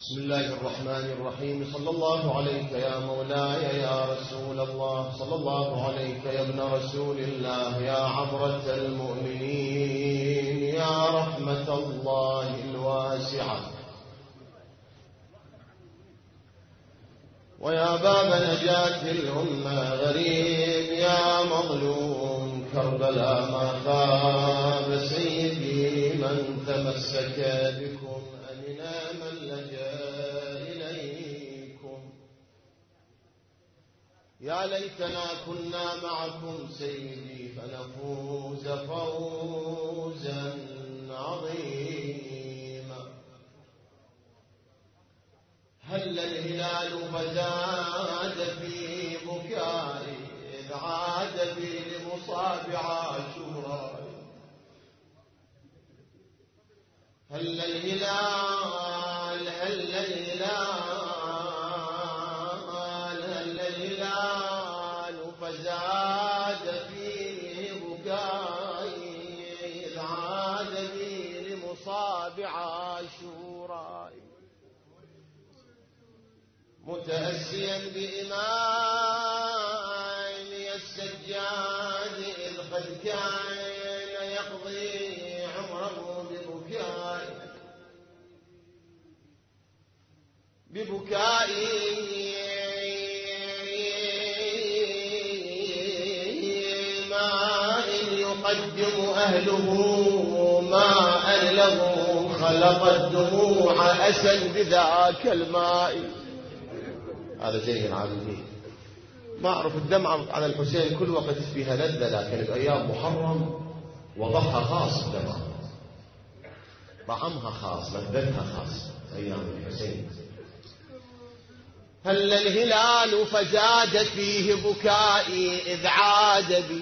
بسم الله الرحمن الرحيم. صلى الله عليك يا مولاي يا رسول الله، صلى الله عليك يا ابن رسول الله، يا عبرة المؤمنين، يا رحمة الله الواسعة، ويا باب نجاة الأمة غريب، يا مظلوم كربلاء ما خاب سيدي من تمسك بكم، أمنا من لجأ إليكم. يا ليتنا كنا معكم سيدي فنفوز فوزا عظيما. هل الهلال فزاد في بكائي إذ عاد بي لمصاب عاشوراء. هل الهلال فزاد في بكائي إذ عاد بي لمصاب عاشوراء. متأسيا بإمامي السجاد إذ قد كان يقضي عمره ببكائي ماء يقدم أهله ماء له خلق الدموع أسا بذاك الماء. هذا زين العابدين. ما أعرف الدمعة على الحسين كل وقت فيها لذة، لكن الأيام محرم وضحها خاص، الدمعة طعمها خاص، لذتها خاص أيام الحسين. هل الهلال فزاد فيه بكائي إذ عاد بي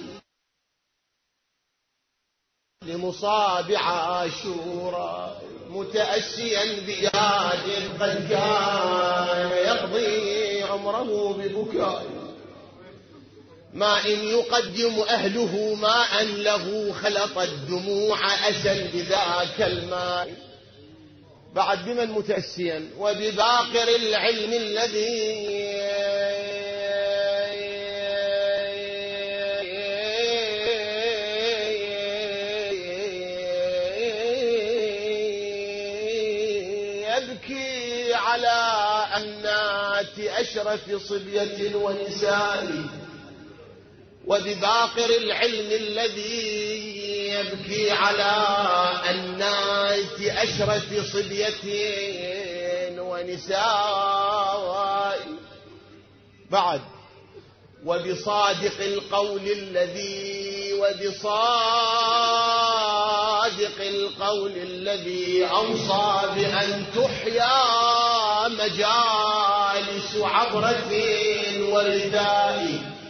لمصاب عاشوراء. متأسيا بياد قد كان يقضي عمره ببكائي ماء يقدم أهله ماء له خلط الدموع أسا بذاك الماء. بعد بمن متأسيا؟ وبباقر العلم الذي يبكي على أنات أشرف صبية ونساء. وبباقر العلم الذي يبكي على أنات أشرف صبية ونساء. بعد وبصادق القول الذي أوصى بأن تحيا مجالس عبرة ورداء.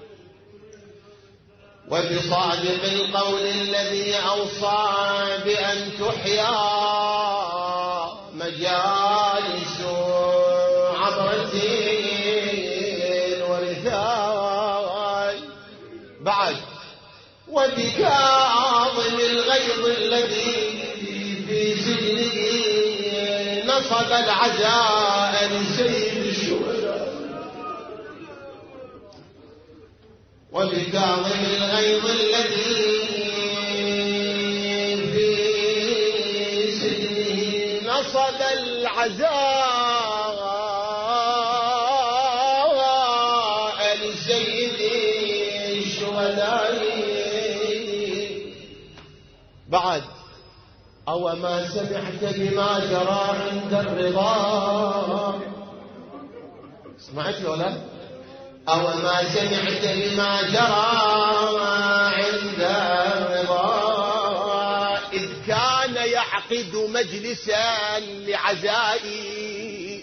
وبصادق القول الذي أوصى بأن تحيا مجالس عبرة ورثاء. بعد وبكاظم الغيظ الذي في سجنه نصب العزاء لسيد الشهداء. وبكاظم الغيظ الذي في سجنه نصب العزاء لسيد الشهداء. بعد أو ما سمعت بما جرى عند الرضا. سمعت ولا؟ أو ما سمعت بما جرى عند الرضا إذ كان يعقد مجلسا لعزائي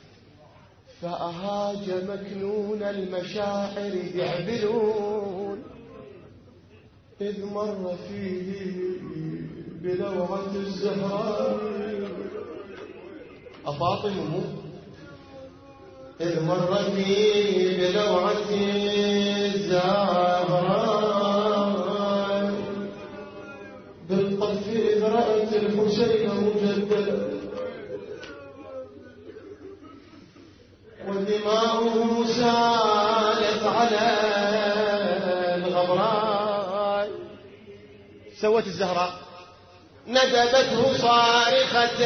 فأهاج مكنون المشاعر يعبلون إذ مر فيه بلوعة الزهراء. أفاطمه إذ مر فيه بلوعة الزهراء بالطف إذ رأت الحسين مجددا دماؤه سالت على الغبراء. سوت الزهراء ندبته صارخة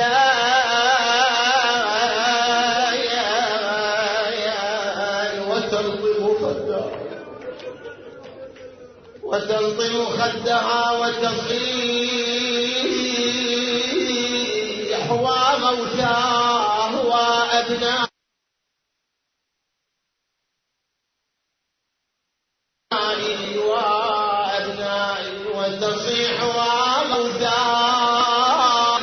وتلطم خدها وتصيح وموتاه وأبنائه وتصيح وموتاه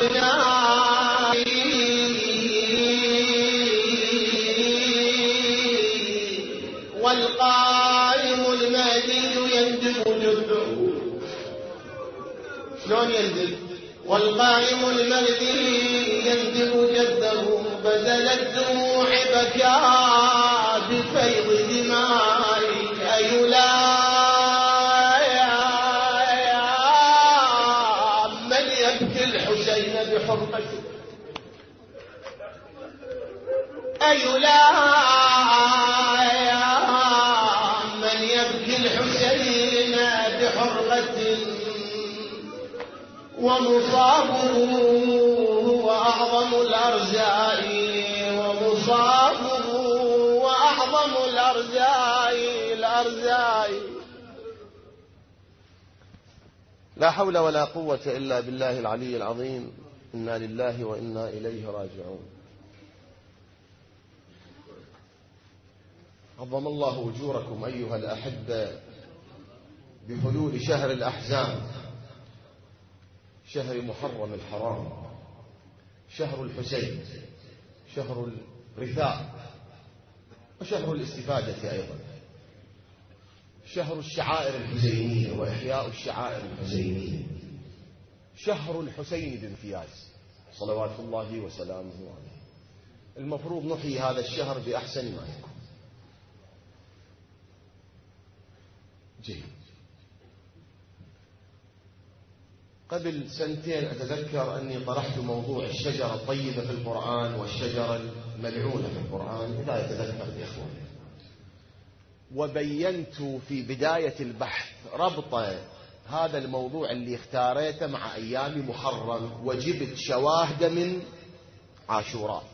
والقائم المهدي يندب جده. شلون يندب؟ والقائم المهدي يندب جده بدل الدموع بكى بفيض دمائي. أيلا من يبكي الحسين بحرمته، أيلا من يبكي الحسين بحرمة ومصابه هو أعظم الأرزاء ومصابه وأعظم الأرزاء. لا حول ولا قوة إلا بالله العلي العظيم. إنا لله وإنا إليه راجعون. عظم الله أجوركم أيها الأحبة بحلول شهر الأحزان، شهر محرم الحرام، شهر الحسين، شهر الرثاء، وشهر الاستفادة أيضا، شهر الشعائر الحسينية وإحياء الشعائر الحسينية، شهر الحسين بامتياز صلوات الله وسلامه عليه. المفروض نحيي هذا الشهر بأحسن ما يكون. جيد. قبل سنتين أتذكر أني طرحت موضوع الشجرة الطيبة في القرآن والشجرة الملعونة في القرآن، إذا يتذكر الإخوة، وبينت في بداية البحث ربط هذا الموضوع اللي اختاريته مع أيام محرم، وجبت شواهد من عاشوراء.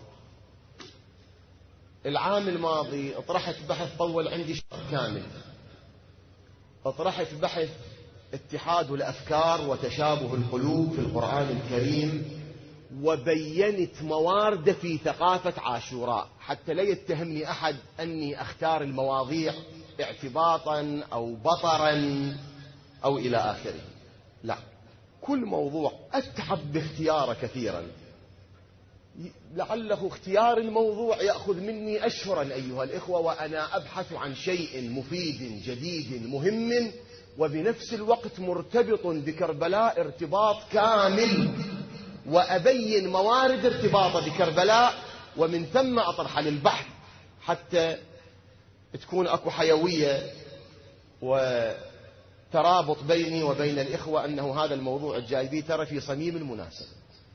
العام الماضي اطرحت بحث طول عندي شهر كامل، اطرحت بحث اتحاد الأفكار وتشابه القلوب في القرآن الكريم، وبينت موارد في ثقافة عاشوراء، حتى لا يتهمني أحد أني أختار المواضيع اعتباطا أو بطرا أو إلى آخره. لا، كل موضوع أتعب باختياره كثيرا، لعله اختيار الموضوع يأخذ مني أشهرا أيها الإخوة، وأنا أبحث عن شيء مفيد جديد مهم، وبنفس الوقت مرتبط بكربلاء ارتباط كامل، وأبين موارد ارتباطه بكربلاء، ومن ثم أطرح للبحث حتى تكون أكو حيوية وترابط بيني وبين الإخوة أنه هذا الموضوع الجايبي ترى في صميم المناسبة.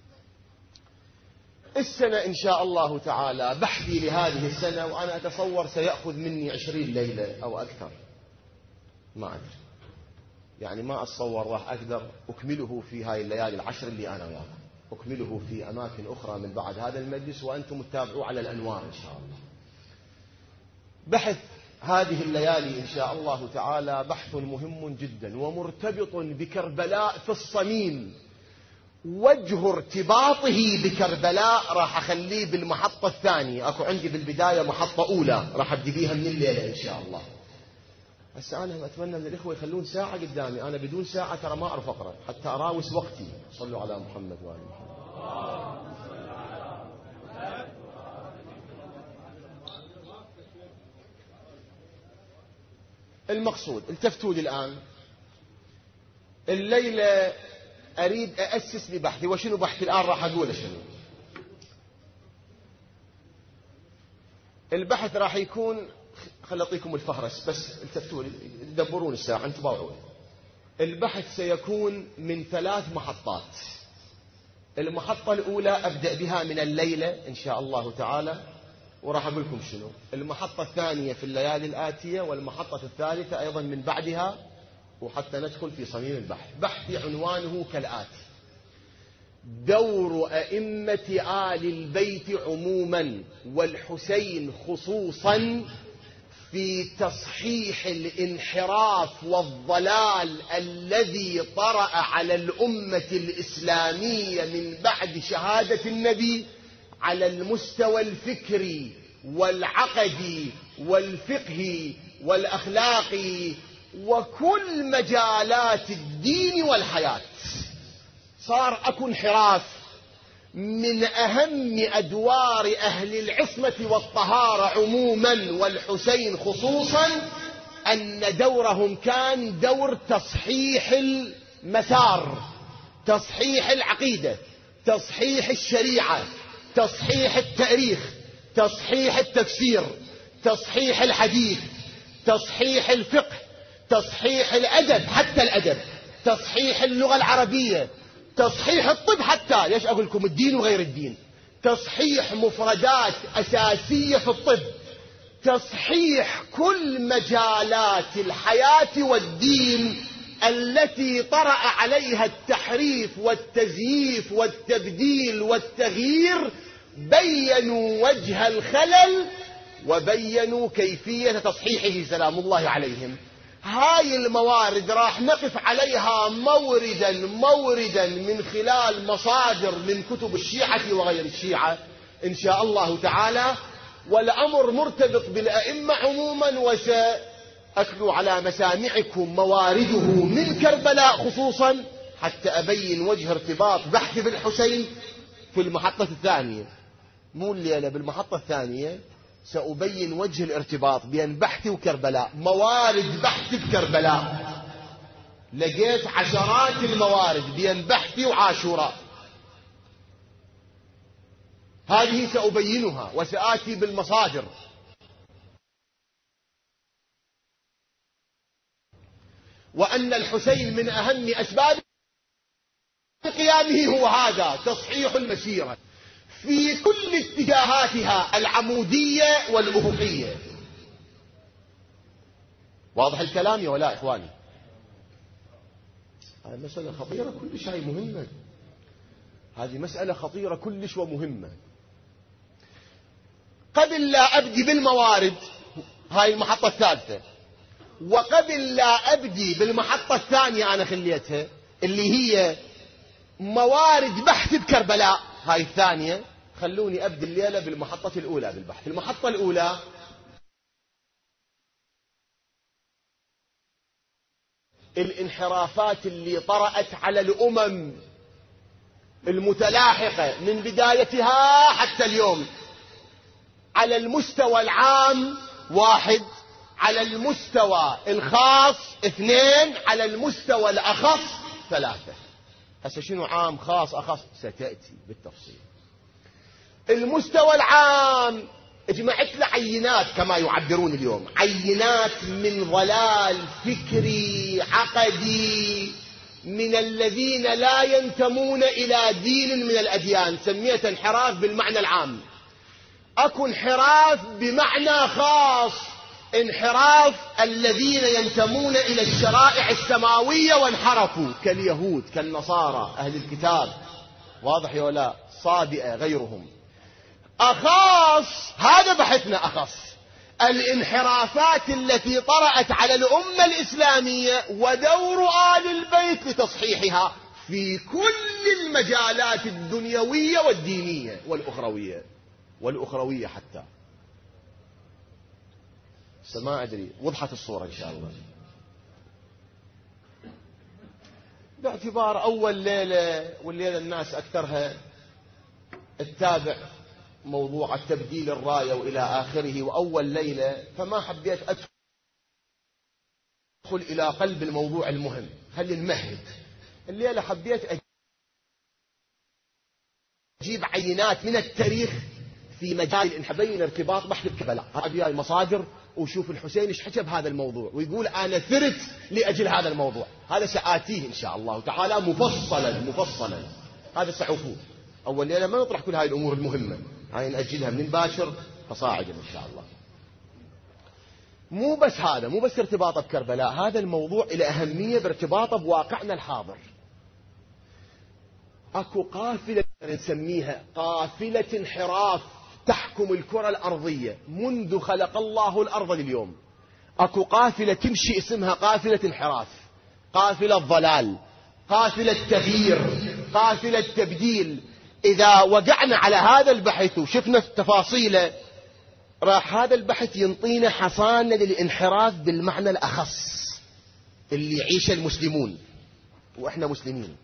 السنة إن شاء الله تعالى بحثي لهذه السنة، وأنا أتصور سيأخذ مني 20 ليلة أو أكثر، ما أدري، يعني ما أتصور راح أقدر أكمله في هاي الليالي العشر اللي أنا وياكم، أكمله في أماكن أخرى من بعد هذا المجلس، وأنتم تتابعوا على الأنوار إن شاء الله. بحث هذه الليالي إن شاء الله تعالى بحث مهم جدا ومرتبط بكربلاء في الصميم. وجه ارتباطه بكربلاء راح أخليه بالمحطة الثانية، أكو عندي بالبداية محطة أولى راح أبدي بيها من الليلة إن شاء الله. بس أنا أتمنى من الإخوة يخلون ساعة قدامي، أنا بدون ساعة ترى ما أعرف أقرأ حتى أراوس وقتي. صلوا على محمد وآل محمد. المقصود التفتوا لي الآن، الليلة أريد أأسس لبحثي. وشنو بحثي الآن راح أقوله شنو البحث؟ راح يكون، خل أعطيكم الفهرس بس التفتوا لي، دبرون الساعة انتم باوعون. البحث سيكون من 3 محطات. المحطة الأولى أبدأ بها من الليلة إن شاء الله تعالى، وراح أقول لكم شنو المحطة الثانية في الليالي الآتية، والمحطة الثالثة أيضا من بعدها، وحتى ندخل في صميم البحث. بحثي عنوانه كالآتي: دور أئمة آل البيت عموما والحسين خصوصا في تصحيح الانحراف والضلال الذي طرأ على الأمة الإسلامية من بعد شهادة النبي على المستوى الفكري والعقدي والفقهي والأخلاقي وكل مجالات الدين والحياة. صار أكو انحراف. من أهم أدوار أهل العصمة والطهارة عموما والحسين خصوصا أن دورهم كان دور تصحيح المسار، تصحيح العقيدة، تصحيح الشريعة، تصحيح التاريخ، تصحيح التفسير، تصحيح الحديث، تصحيح الفقه، تصحيح الأدب، حتى الأدب، تصحيح اللغة العربية، تصحيح الطب، حتى ليش أقول لكم الدين وغير الدين، تصحيح مفردات أساسية في الطب، تصحيح كل مجالات الحياة والدين التي طرأ عليها التحريف والتزييف والتبديل والتغيير. بينوا وجه الخلل وبينوا كيفية تصحيحه سلام الله عليهم. هاي الموارد راح نقف عليها موردا من خلال مصادر من كتب الشيعة وغير الشيعة إن شاء الله تعالى، والأمر مرتبط بالأئمة عموما، وسأتلو على مسامعكم موارده من كربلاء خصوصا حتى أبين وجه ارتباط بحث بالحسين في المحطة الثانية. مو الليلة، بالمحطة الثانية سأبين وجه الارتباط بين بحثي وكربلاء. موارد بحثي بكربلاء لقيت عشرات الموارد بين بحثي وعاشوراء، هذه سأبينها وسآتي بالمصادر. وأن الحسين من أهم أسباب قيامه هو هذا تصحيح المسيرة في كل اتجاهاتها العمودية والأفقية. واضح الكلام يا ولا إخواني؟ هذه مسألة خطيرة كلش، هاي مهمة، هذه مسألة خطيرة كلش ومهمة. قبل لا أبدي بالموارد، هاي المحطة الثالثة، وقبل لا أبدي بالمحطة الثانية أنا خليتها اللي هي موارد بحث بكربلاء، هاي الثانية، خلوني أبدي الليلة بالمحطة الأولى بالبحث. المحطة الأولى الانحرافات اللي طرأت على الأمم المتلاحقة من بدايتها حتى اليوم، على المستوى العام 1، على المستوى الخاص 2، على المستوى الأخص 3. هسه شنو عام خاص أخص ستأتي بالتفصيل. المستوى العام اجمعت له عينات كما يعبرون اليوم، عينات من ضلال فكري عقدي من الذين لا ينتمون إلى دين من الأديان، سميته انحراف بالمعنى العام. أكو انحراف بمعنى خاص، انحراف الذين ينتمون إلى الشرائع السماوية وانحرفوا كاليهود كالنصارى أهل الكتاب، واضح يا ولا؟ صابئة غيرهم. أخص هذا بحثنا، أخص الانحرافات التي طرأت على الأمة الإسلامية ودور آل البيت لتصحيحها في كل المجالات الدنيوية والدينية والأخروية حتى. ما أدري وضحت الصورة إن شاء الله. باعتبار أول ليلة، والليلة الناس أكثرها تتابع موضوع التبديل الراية وإلى آخره، وأول ليلة، فما حبيت أدخل إلى قلب الموضوع المهم، خلي نمهد. الليلة حبيت أجيب عينات من التاريخ في مجال الانحبين ارتباط بحث بكربلاء. هذه المصادر، وشوف الحسين ايش حكى بهذا الموضوع، ويقول أنا ثرت لأجل هذا الموضوع. هذا سآتيه إن شاء الله تعالى مفصلا. هذا سأعوفوه. أول ليلة ما نطرح كل هاي الأمور المهمة، هاي نأجلها من باكر فصاعدا إن شاء الله. مو بس هذا، مو بس ارتباطه بكربلاء، هذا الموضوع له أهمية بارتباطه بواقعنا الحاضر. أكو قافلة نسميها قافلة انحراف تحكم الكرة الأرضية منذ خلق الله الأرض لليوم. أكو قافلة تمشي اسمها قافلة انحراف، قافلة ضلال، قافلة تغيير، قافلة تبديل. إذا وقعنا على هذا البحث وشفنا تفاصيله، راح هذا البحث ينطينا حصانة للانحراف بالمعنى الأخص اللي يعيش المسلمون وإحنا مسلمين.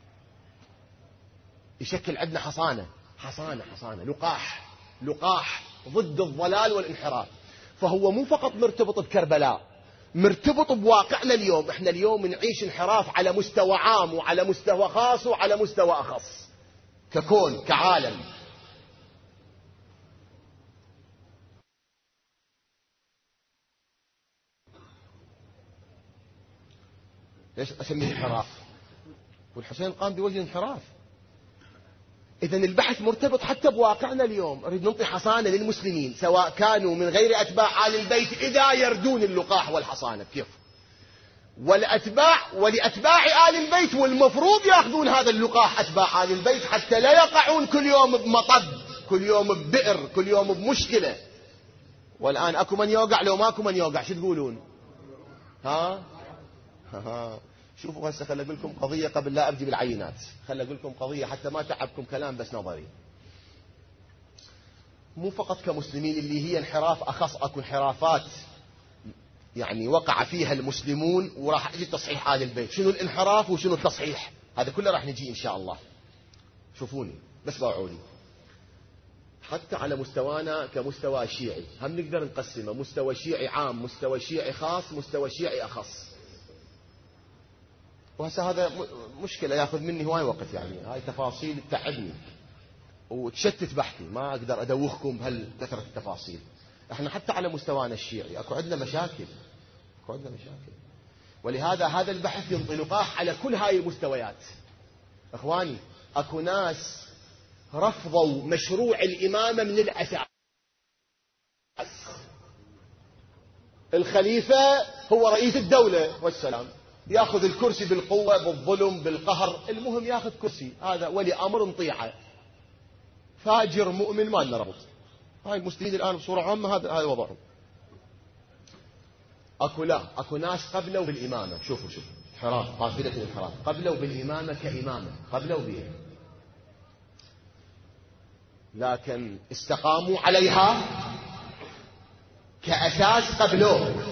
يشكل عندنا حصانة لقاح ضد الضلال والانحراف. فهو مو فقط مرتبط بكربلاء، مرتبط بواقعنا اليوم. احنا اليوم نعيش انحراف على مستوى عام وعلى مستوى خاص وعلى مستوى أخص، ككون كعالم. ليش أسميه انحراف؟ والحسين قام بوجه انحراف. إذن البحث مرتبط حتى بواقعنا اليوم. نريد نعطي حصانة للمسلمين سواء كانوا من غير أتباع آل البيت إذا يردون اللقاح والحصانة كيف، ولأتباع آل البيت والمفروض يأخذون هذا اللقاح أتباع آل البيت حتى لا يقعون كل يوم بمطب، كل يوم ببئر، كل يوم بمشكلة. والآن أكو من يوقع، لو ماكو من يوقع شو تقولون؟ ها شوفوا هسه خلي أقول لكم قضية قبل لا أبدي بالعينات. خلي أقول لكم قضية حتى ما تعبكم كلام بس نظري. مو فقط كمسلمين اللي هي انحراف أخص، أكو انحرافات يعني وقع فيها المسلمون وراح يجي تصحيح آل البيت. شنو الانحراف وشنو التصحيح؟ هذا كله راح نجي إن شاء الله. شوفوني بس باوعوني. حتى على مستوانا كمستوى شيعي هم نقدر نقسمه مستوى شيعي عام، مستوى شيعي خاص، مستوى شيعي أخص. وهسه هذا مشكلة ياخذ مني هواي وقت، يعني هاي تفاصيل تتعبني وتشتت بحثي، ما أقدر أدوخكم بهالكثرة التفاصيل. احنا حتى على مستوانا الشيعي اكو عندنا مشاكل، ولهذا هذا البحث ينطي لقاح على كل هاي المستويات. اخواني اكو ناس رفضوا مشروع الإمامة من الأساس. الخليفة هو رئيس الدولة والسلام، ياخذ الكرسي بالقوة بالظلم بالقهر، المهم ياخذ كرسي، هذا ولي أمر نطيعه. فاجر مؤمن ما لنا ربط. هاي المسلمين الآن بصورة عامة هذا وضعهم. أكو ناس قبلوا بالإمامة. شوفوا انحراف، قافلة الانحراف، قبلوا بالإمامة كإمامة، قبلوا بها لكن استقاموا عليها كأساس قبلوه،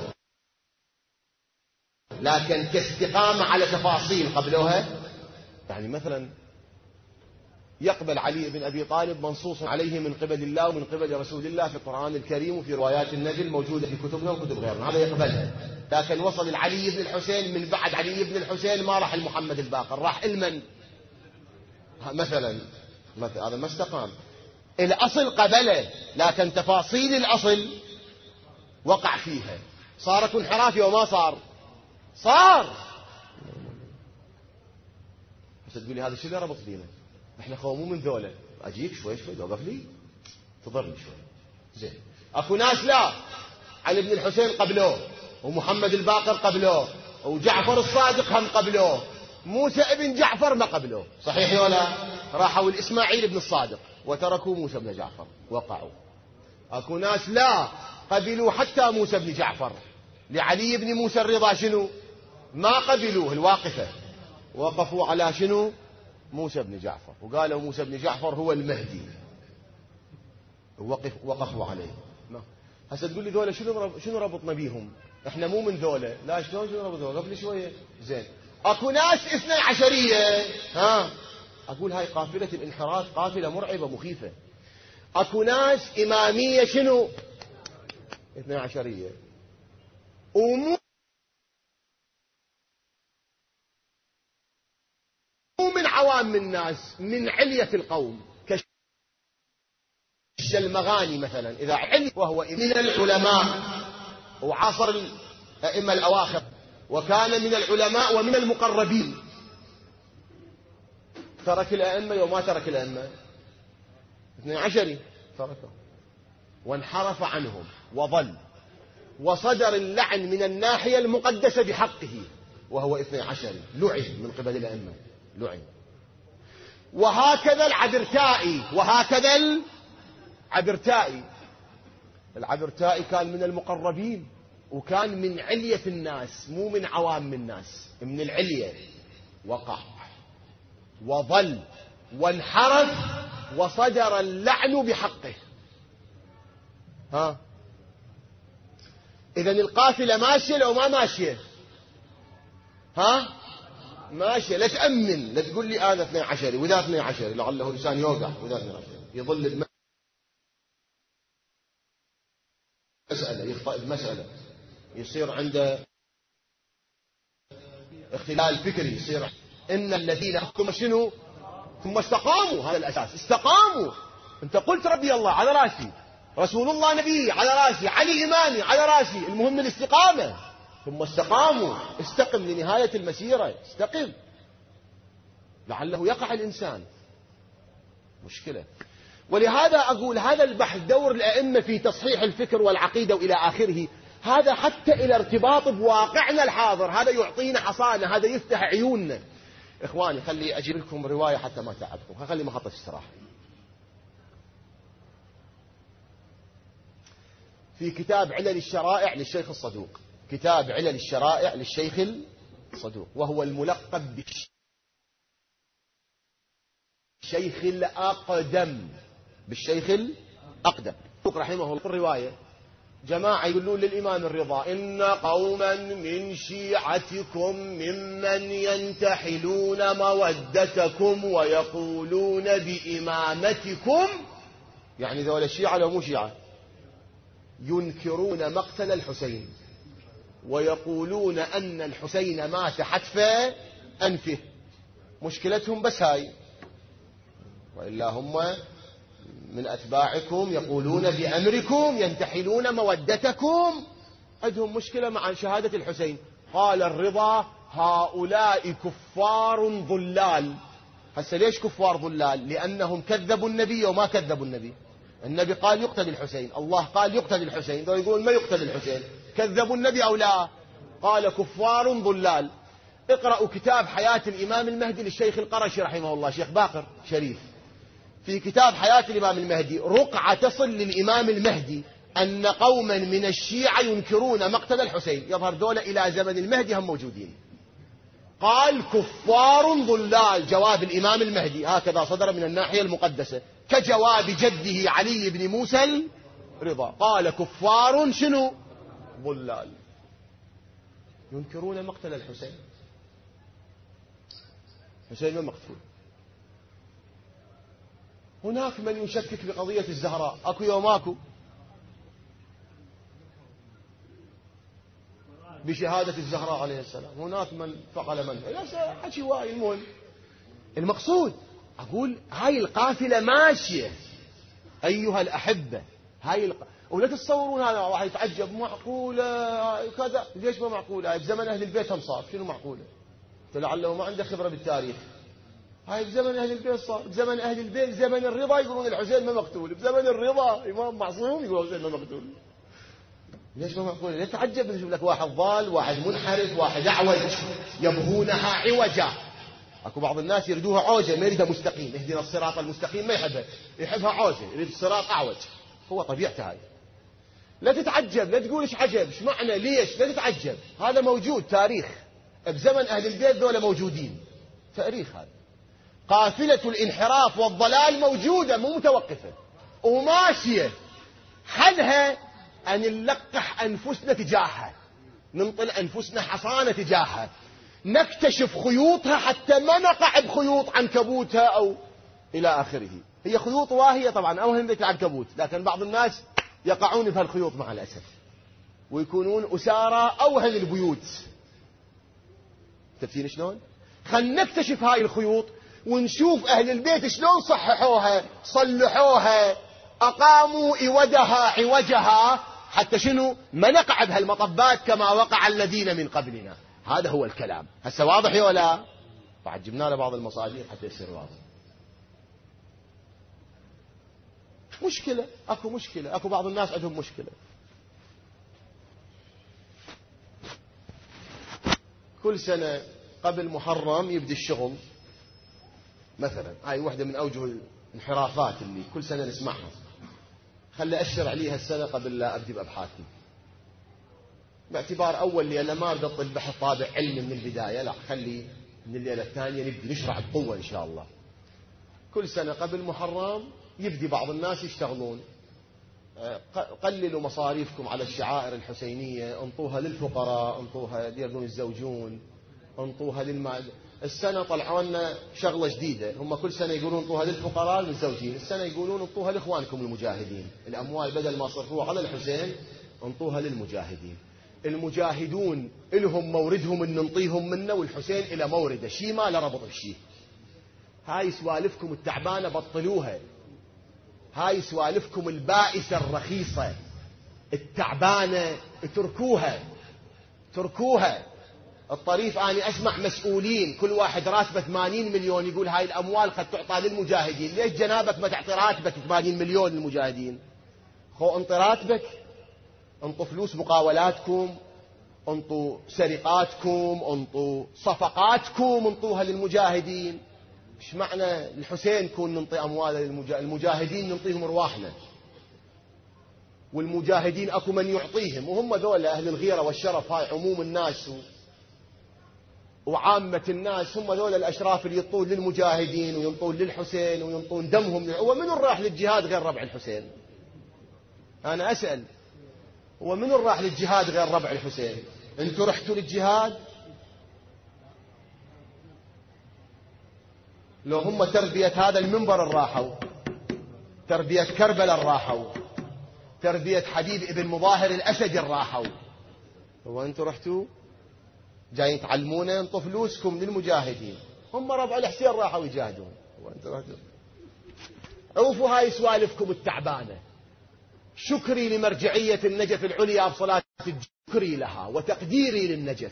لكن كاستقامة على تفاصيل قبلوها. يعني مثلا يقبل علي بن أبي طالب منصوص عليه من قبل الله ومن قبل رسول الله في القرآن الكريم وفي روايات النجل موجودة في كتبنا وكتب غيرنا، هذا يقبلها. لكن وصل العلي بن الحسين، من بعد علي بن الحسين ما راح المحمد الباقر، راح المن مثلا هذا ما استقام. الأصل قبله لكن تفاصيل الأصل وقع فيها. صارت انحرافي وما صار. بس تقولي هذا الشيء اللي ربط فينا، احنا مو من ذولا. اجيك شوي وقف لي تضرني شوي. زين اكو ناس لا، علي بن الحسين قبلوه، ومحمد الباقر قبلوه، وجعفر الصادق هم قبلوه، موسى ابن جعفر ما قبلوه، صحيح ولا؟ راحوا الاسماعيل بن الصادق وتركوا موسى بن جعفر وقعوا. اكو ناس لا، قبلوا حتى موسى بن جعفر، لعلي بن موسى الرضا شنو ما قبلوه، الواقفة وقفوا على شنو؟ موسى بن جعفر، وقالوا موسى بن جعفر هو المهدي، وقفوا عليه. هسه تقول لي ذولا شنو ربطنا بيهم؟ احنا مو من ذولا. لا شلون شنو ربطنا؟ قبل شويه. زين اكو ناس 12 اقول هاي قافله الانحراف قافله مرعبه مخيفه. اكو ناس اماميه شنو 12 ومو من عوام الناس، من علية القوم كالشلمغاني مثلا، إذا علي وهو من العلماء وعاصر الأئمة الأواخر وكان من العلماء ومن المقربين، ترك الأئمة وما ترك الأئمة 12 تركه. وانحرف عنهم وضل، وصدر اللعن من الناحية المقدسة بحقه وهو 12 لعن من قبل الأئمة، لعن. وهكذا العبرتائي، وهكذا العبرتائي كان من المقربين، وكان من علية الناس مو من عوام الناس، من العلية. وقع وضل وانحرف وصدر اللعن بحقه. إذن القافلة ماشية لو ما ماشية؟ ماشية. لا تأمن، لا تقول لي أنا 12 وإذا 12 لعله لسان يوقع، وإذا 12 يظل المسألة، يخطئ المسألة، يصير عنده اختلال فكري، يصير إن الذين ثم شنو ثم استقاموا. هذا الأساس، استقاموا. أنت قلت ربي الله على راسي، رسول الله نبي على راسي، علي إمامي على راسي، المهم الاستقامة. ثم استقاموا. استقم لنهاية المسيرة، استقم، لعله يقع الإنسان مشكلة. ولهذا أقول هذا البحث دور الأئمة في تصحيح الفكر والعقيدة وإلى آخره، هذا حتى إلى ارتباط بواقعنا الحاضر، هذا يعطينا حصانة، هذا يفتح عيوننا. إخواني خلي أجيب لكم رواية حتى ما تعبكم، خلي محطة استراحة. في كتاب علل الشرائع للشيخ الصدوق، كتاب علل الشرائع للشيخ الصدوق، وهو الملقب بالشيخ الأقدم، بالشيخ الأقدم رحمه الله. الرواية جماعة يقولون للإمام الرضا: إن قوما من شيعتكم ممن ينتحلون مودتكم ويقولون بإمامتكم، يعني ذول الشيعة لو مو شيعة، ينكرون مقتل الحسين ويقولون أن الحسين مات حتف أنفه. مشكلتهم بس هاي، وإلا هم من أتباعكم يقولون بأمركم، ينتحلون مودتكم، عندهم مشكلة مع شهادة الحسين. قال الرضا: هؤلاء كفار ضلال. هسه ليش كفار ضلال؟ لأنهم كذبوا النبي وما كذبوا النبي. النبي قال يقتل الحسين، الله قال يقتل الحسين، دول يقول ما يقتل الحسين. كذبوا النبي أو لا؟ قال كفار ضلال. اقرأوا كتاب حياة الإمام المهدي للشيخ القرشي رحمه الله، شيخ باقر شريف، في كتاب حياة الإمام المهدي رقعة تصل للإمام المهدي أن قوما من الشيعة ينكرون مقتل الحسين، يظهر دولة إلى زمن المهدي هم موجودين. قال كفار ضلال. جواب الإمام المهدي هكذا صدر من الناحية المقدسة، كجواب جده علي بن موسى الرضا، قال كفار شنو؟ ضلال، ينكرون مقتل الحسين. حسين ما مقتول. هناك من يشكك بقضية الزهراء، أكو يوم أكو بشهادة الزهراء عليه السلام، هناك من فقل منها، لا حكي واي. المهم المقصود أقول هاي القافلة ماشية أيها الأحبة، ولا تتصورون هذا واحد يتعجب معقولة كذا، ليش ما معقولة؟ هاي بزمن أهل البيت هم صار، شنو معقولة؟ فلعله ما عنده خبرة بالتاريخ. هاي بزمن أهل البيت صار، بزمن أهل البيت، زمن الرضا يقولون الحسين ما مقتول، بزمن الرضا إمام معصوم يقولون الحسين ما مقتول. ليش ما معقول؟ لا تعجب نشوف لك واحد ضال، واحد منحرف، واحد أعوج، يبغونها عوجا. أكو بعض الناس يريدوها عوجة، ما يريدها مستقيم. اهدنا الصراط المستقيم ما يحبها، يحبها عوجة، يريد الصراط أعوج، هو طبيعته هاي. لا تتعجب، لا تقول ايش عجب، ايش معنى، ليش، لا تتعجب، هذا موجود تاريخ. بزمن أهل البيت ذولا موجودين، تاريخ هذا. قافلة الانحراف والضلال موجودة، مو متوقفة وماشية. حلها أن نلقح أنفسنا تجاهها، ننطل أنفسنا حصانة تجاهها، نكتشف خيوطها حتى ما نقع بخيوط عنكبوتها أو إلى آخره. هي خيوط واهية طبعا، أوهن ذلك العنكبوت، لكن بعض الناس يقعون في الخيوط مع الأسف، ويكونون أسارى أوهن البيوت. تفسير شلون؟ خلنا نكتشف هاي الخيوط ونشوف أهل البيت شلون صححوها، صلحوها، أقاموا عوجها حتى شنو؟ ما نقع بهالمطبات كما وقع الذين من قبلنا. هذا هو الكلام. هسه واضح ولا؟ بعد جبنا له بعض المصادر حتى يصير واضح. مشكلة، أكو بعض الناس عندهم مشكلة. كل سنة قبل محرم يبدي الشغل مثلا، هاي واحدة من أوجه الانحرافات اللي كل سنة نسمعها. خلي أشر عليها السنة قبل لا أبدي بأبحاثي، باعتبار أول ليلة ما أريد أطل بحث طابع علمي من البداية، لا خلي من الليلة الثانية نبدي نشرع بقوة إن شاء الله. كل سنة قبل محرم يبدي بعض الناس يشتغلون، قللوا مصاريفكم على الشعائر الحسينية، انطوها للفقراء، انطوها يريدون يتزوجون، انطوها السنة طلعوا لنا شغلة جديدة، هم كل سنة يقولون انطوها للفقراء المتزوجين، السنة يقولون انطوها لإخوانكم المجاهدين، الأموال بدل ما صرفوها على الحسين انطوها للمجاهدين. المجاهدون إلهم موردهم ان ننطيهم منه، والحسين إلى مورده، شيء ما له ربط بشيء. هاي سوالفكم التعبانة بطلوها، هاي سوالفكم البائسة الرخيصة التعبانة تركوها. الطريف أنا أسمع مسؤولين كل واحد راتبه 80 مليون يقول هاي الأموال قد تعطى للمجاهدين. ليش جنابك ما تعطي راتبك 80 مليون للمجاهدين؟ انطي راتبك، انطوا فلوس مقاولاتكم، انطوا سرقاتكم، انطوا صفقاتكم، انطوها للمجاهدين. ايش معنى الحسين كون ننطي أموال المجاهدين ننطيهم أرواحنا، والمجاهدين أكو من يعطيهم، وهم ذولا أهل الغيرة والشرف، هاي عموم الناس وعامة الناس، هم ذولا الأشراف اللي ينطون للمجاهدين وينطون للحسين وينطون دمهم. هو من راح للجهاد غير ربع الحسين؟ أنا أسأل، هو من راح للجهاد غير ربع الحسين؟ أنتوا رحتوا للجهاد؟ لو هم تربية هذا المنبر الراحوا، تربية كربلاء الراحوا، تربية حبيب ابن مظاهر الأسد الراحوا، هو أنتوا رحتوا جايين تعلمونا انطوا فلوسكم للمجاهدين؟ هم ربع الحسين راحوا يجاهدون، هو أنتوا رحتوا؟ عوفوا هاي سوالفكم التعبانة. شكري لمرجعية النجف العليا بصلاة شكري لها وتقديري للنجف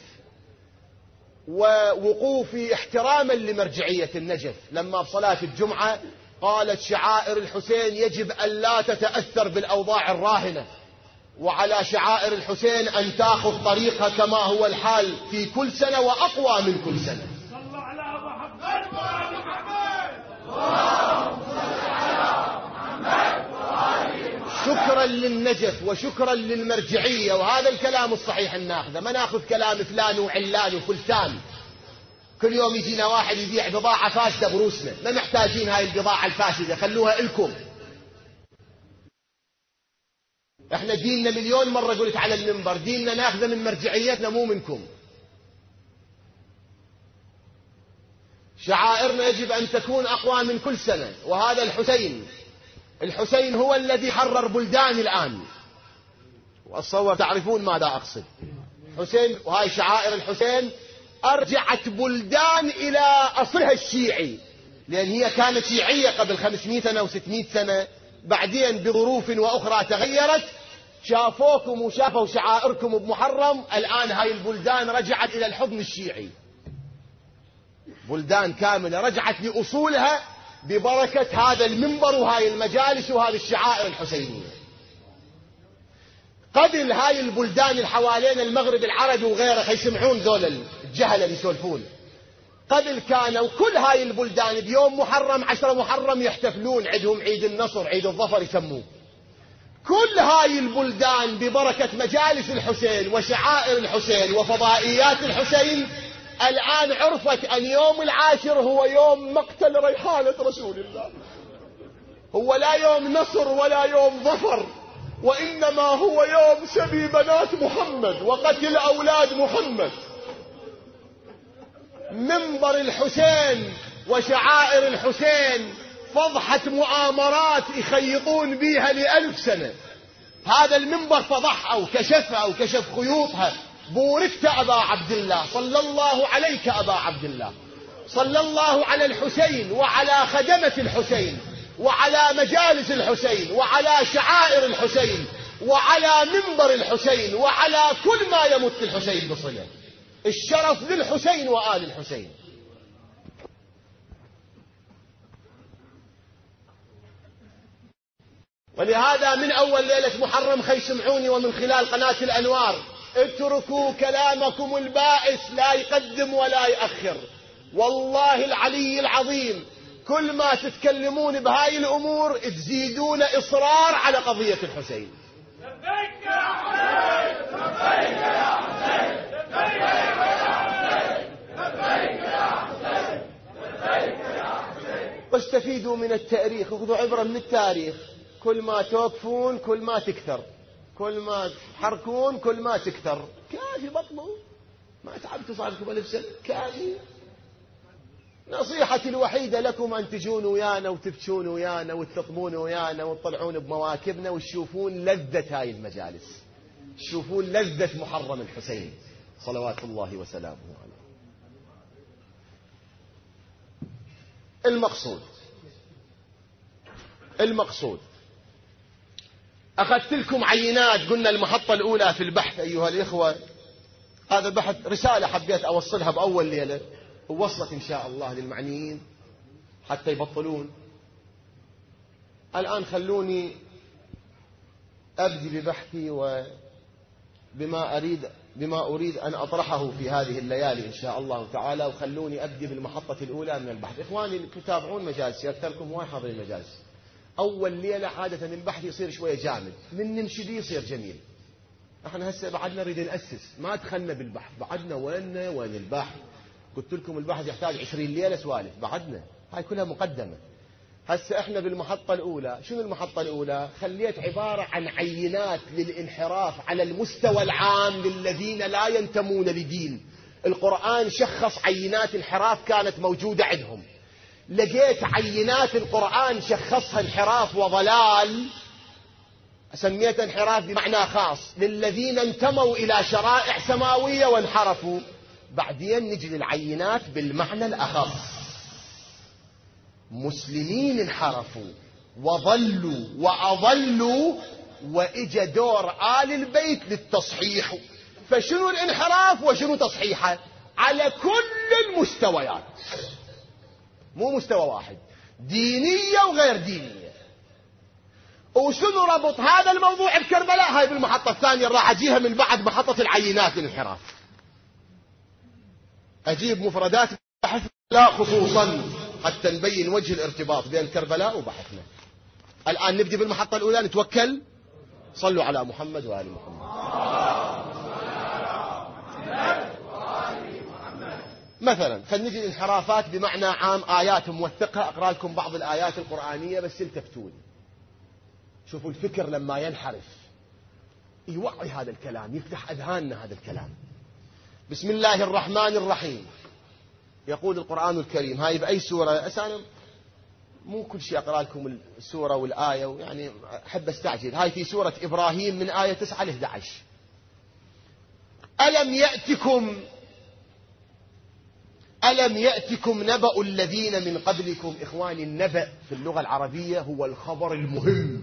ووقوفي احتراما لمرجعية النجف، لما بصلاة الجمعة قالت شعائر الحسين يجب أن لا تتأثر بالأوضاع الراهنة، وعلى شعائر الحسين أن تأخذ طريقها كما هو الحال في كل سنة وأقوى من كل سنة. صلوا على محمد وآل محمد. شكرا للنجف وشكرا للمرجعية، وهذا الكلام الصحيح الناخذه، ما ناخذ كلام فلان وعلان وفلتان. كل يوم يجينا واحد يبيع بضاعة فاسدة بروسنا، ما محتاجين هاي البضاعة الفاسدة، خلوها إلكم. احنا ديننا مليون مرة قلت على المنبر، ديننا ناخذه من مرجعيتنا مو منكم. شعائرنا يجب أن تكون أقوى من كل سنة، وهذا الحسين هو الذي حرر بلدان الآن، وأتصور تعرفون ماذا أقصد. حسين، وهاي شعائر الحسين أرجعت بلدان إلى أصلها الشيعي، لأن هي كانت شيعية قبل 500 سنة و600 سنة، بعدين بظروف وأخرى تغيرت، شافوكم وشافوا شعائركم بمحرم، الآن هاي البلدان رجعت إلى الحضن الشيعي، بلدان كاملة رجعت لأصولها ببركة هذا المنبر وهاي المجالس وهذه الشعائر الحسينية. قبل هاي البلدان اللي حوالين المغرب العربي وغيره، يسمعون ذول الجهلة اللي يسولفون، قبل كانوا كل هاي البلدان بيوم محرم 10 محرم يحتفلون، عندهم عيد النصر، عيد الظفر يسموه. كل هاي البلدان ببركة مجالس الحسين وشعائر الحسين وفضائيات الحسين الآن عرفت أن يوم 10 هو يوم مقتل ريحانة رسول الله، هو لا يوم نصر ولا يوم ظفر، وإنما هو يوم سبي بنات محمد وقتل أولاد محمد. منبر الحسين وشعائر الحسين فضحة مؤامرات يخيطون بيها ل1000 سنة. هذا المنبر فضحها وكشفها وكشف خيوطها. بوركت أبا عبد الله، صلى الله عليك أبا عبد الله، صلى الله على الحسين وعلى خدمة الحسين وعلى مجالس الحسين وعلى شعائر الحسين وعلى منبر الحسين وعلى كل ما يمت الحسين بصلة. الشرف للحسين وآل الحسين. ولهذا من أول ليلة محرم خي سمعوني ومن خلال قناة الأنوار، اتركوا كلامكم البائس لا يقدم ولا يأخر. والله العلي العظيم كل ما تتكلمون بهاي الأمور تزيدون إصرار على قضية الحسين. لبيك يا حسين، لبيك يا حسين، لبيك يا حسين، لبيك يا حسين، لبيك يا حسين. واستفيدوا من التاريخ، خذوا عبرة من التاريخ. كل ما توقفون كل ما تكثر، كل ما تحركون كل ما تكثر. كافي بطلوا، ما تعبتوا صار لكم 1000 سنة، كافي. نصيحتي الوحيدة لكم أن تجون ويانا وتبكون ويانا وتطمون ويانا وتطلعون بمواكبنا وتشوفون لذة هاي المجالس، تشوفون لذة محرم الحسين صلوات الله وسلامه عليه. المقصود أخذت لكم عينات. قلنا المحطة الأولى في البحث أيها الإخوة، هذا بحث رسالة حبيت أوصلها بأول ليلة، ووصلت إن شاء الله للمعنيين حتى يبطلون. الآن خلوني أبدي ببحثي وبما أريد أن أطرحه في هذه الليالي إن شاء الله تعالى. وخلوني أبدي بالمحطة الأولى من البحث. إخواني اللي تتابعون مجالسي، أكثركم واحد حاضر المجالس، أول ليلة عادة البحث يصير شوية جامد، من ننشدي يصير جميل. احنا هسه بعدنا نريد نأسس، ما دخلنا بالبحث، بعدنا وين البحث. قلت لكم البحث يحتاج 20 ليلة سوالف، بعدنا هاي كلها مقدمة. هسه احنا بالمحطة الأولى. شنو المحطة الأولى؟ خليت عبارة عن عينات للانحراف على المستوى العام للذين لا ينتمون لدين. القرآن شخص عينات انحراف كانت موجودة عندهم، لقيت عينات القرآن شخصها انحراف وضلال، سميتها انحراف بمعنى خاص للذين انتموا إلى شرائع سماوية وانحرفوا. بعدين نجي للعينات بالمعنى الأخص، مسلمين انحرفوا وضلوا وأضلوا، وإجا دور آل البيت للتصحيح. فشنو الانحراف وشنو تصحيحه؟ على كل المستويات، مو مستوى واحد، دينية وغير دينية. وشنو ربط هذا الموضوع بكربلاء؟ هاي بالمحطة الثانية راح أجيها من بعد محطة العينات الانحراف، أجيب مفردات بحث لا خصوصا حتى نبين وجه الارتباط بين كربلاء وبحثنا. الآن نبدأ بالمحطة الأولى، نتوكل. صلوا على محمد وآل محمد. مثلا خلينا نجي الانحرافات بمعنى عام، آيات موثقة. أقرأ لكم بعض الآيات القرآنية بس التفتون، شوفوا الفكر لما ينحرف يوعي هذا الكلام، يفتح أذهاننا هذا الكلام. بسم الله الرحمن الرحيم. يقول القرآن الكريم، هاي بأي سورة؟ أنا مو كل شيء أقرأ لكم السورة والآية، ويعني أحب أستعجل. هاي في سورة إبراهيم من آية 9 ل 11. ألم يأتكم نبأ الذين من قبلكم. إخواني، النبأ في اللغة العربية هو الخبر المهم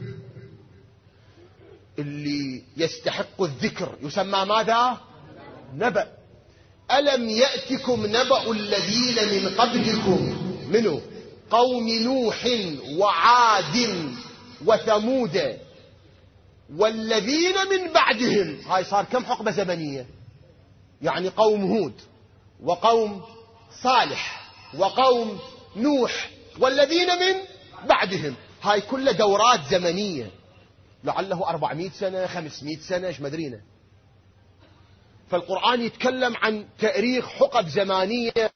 اللي يستحق الذكر، يسمى ماذا؟ نبأ. ألم يأتكم نبأ الذين من قبلكم، منه؟ قوم نوح وعاد وثمود والذين من بعدهم. هاي صار كم حقبة زمنية؟ يعني قوم هود وقوم صالح وقوم نوح والذين من بعدهم. هاي كلها دورات زمنية، لعله 400 سنة 500 سنة، ايش مدرينا. فالقرآن يتكلم عن تاريخ حقب زمانية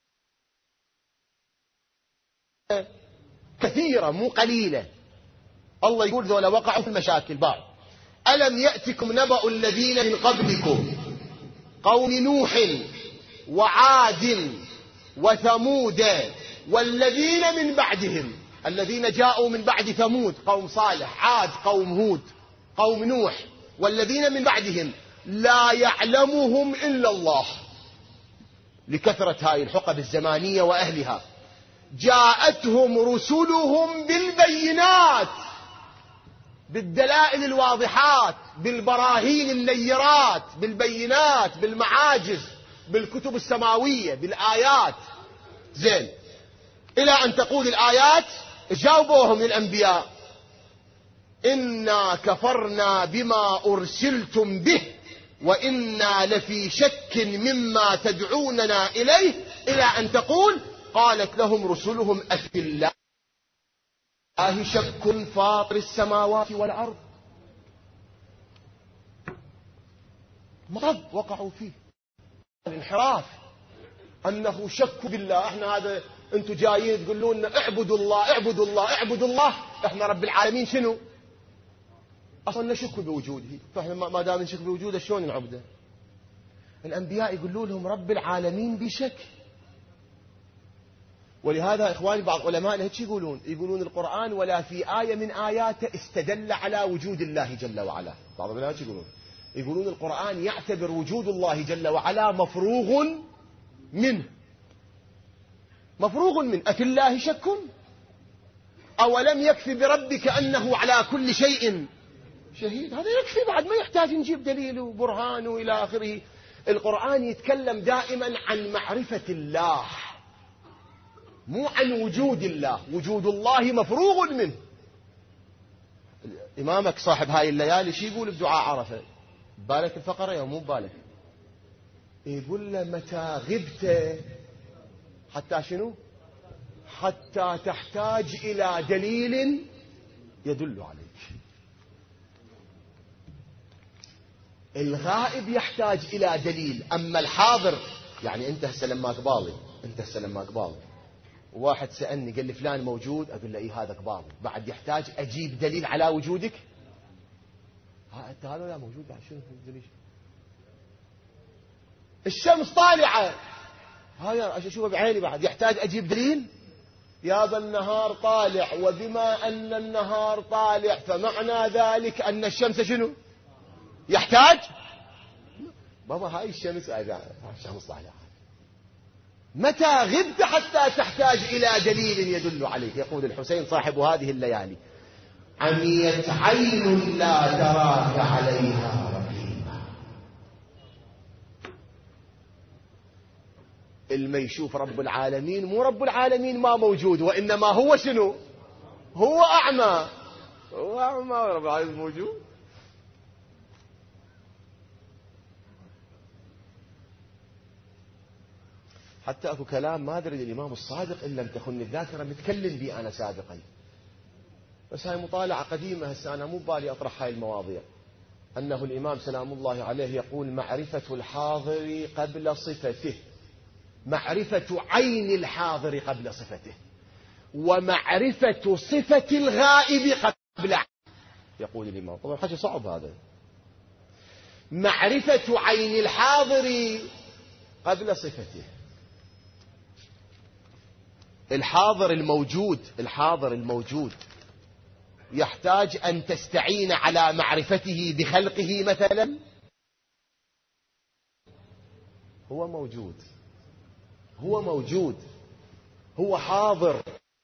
كثيرة مو قليلة. الله يقول ذولا وقعوا في المشاكل بعض. ألم يأتكم نبأ الذين من قبلكم قوم نوح وعاد وثمود والذين من بعدهم. الذين جاءوا من بعد ثمود قوم صالح، عاد قوم هود، قوم نوح، والذين من بعدهم لا يعلمهم إلا الله، لكثرة هاي الحقب الزمانية وأهلها. جاءتهم رسلهم بالبينات، بالدلائل الواضحات، بالبراهين النيرات، بالبينات، بالمعاجز، بالكتب السماوية، بالآيات. زين، إلى أن تقول الآيات جاوبوهم للأنبياء، إنا كفرنا بما أرسلتم به وإنا لفي شك مما تدعوننا إليه، إلى أن تقول قالت لهم رسلهم أفي الله شك فاطر السماوات والأرض. مرض وقعوا فيه الانحراف، أنه شك بالله. احنا هذا انتم جايين تقولون لنا اعبدوا الله اعبدوا الله اعبدوا الله، احنا رب العالمين شنو؟ اصلا نشك بوجوده، فاحنا ما دام نشك بوجوده شلون نعبده؟ الانبياء يقولوا لهم رب العالمين بشك. ولهذا اخواني بعض علمائنا هيك يقولون القرآن ولا في آية من آياته استدل على وجود الله جل وعلا. بعض العلماء يقولون القرآن يعتبر وجود الله جل وعلا مفروغ منه، مفروغ منه. أفي الله شك؟ أولم يكفي بربك أنه على كل شيء شهيد؟ هذا يكفي، بعد ما يحتاج نجيب دليل وبرهان وإلى آخره. القرآن يتكلم دائما عن معرفة الله، مو عن وجود الله. وجود الله مفروغ منه. إمامك صاحب هاي الليالي شي يقول بدعاء عرفة؟ بالك الفقرة يا مو بالك؟ يقول له متى غبت حتى شنو؟ حتى تحتاج إلى دليل يدل عليك. الغائب يحتاج إلى دليل، أما الحاضر يعني أنت هسه لما قبالي واحد سألني قال لي فلان موجود، أقول له إيه هذا قبالي، بعد يحتاج أجيب دليل على وجودك؟ أنت هذا لا موجود، بعد شنو الدليل؟ الشمس طالعة، هاي أشوفها بعيني، بعد يحتاج أجيب دليل؟ يابا النهار طالع، وبما أن النهار طالع فمعنى ذلك أن الشمس شنو؟ يحتاج؟ بابا هاي الشمس طالعة. متى غبت حتى تحتاج إلى دليل يدل عليك؟ يقول الحسين صاحب هذه الليالي عميت عين لا تراك عليها رقيبا. اللي يشوف رب العالمين مو رب العالمين ما موجود، وإنما هو شنو؟ هو أعمى، هو أعمى ورب العالمين موجود. حتى أكو كلام ما أدري الإمام الصادق إن لم تخن الذاكرة متكلم بي أنا سابقا، بس هاي مطالعة قديمة هسه أنا مو بالي أطرح هاي المواضيع. أنه الإمام سلام الله عليه يقول معرفة الحاضر قبل صفته، معرفة عين الحاضر قبل صفته، ومعرفة صفة الغائب قبل عين. يقول الإمام طبعا حاجة صعب هذا، معرفة عين الحاضر قبل صفته. الحاضر الموجود يحتاج أن تستعين على معرفته بخلقه مثلا؟ هو موجود، هو حاضر،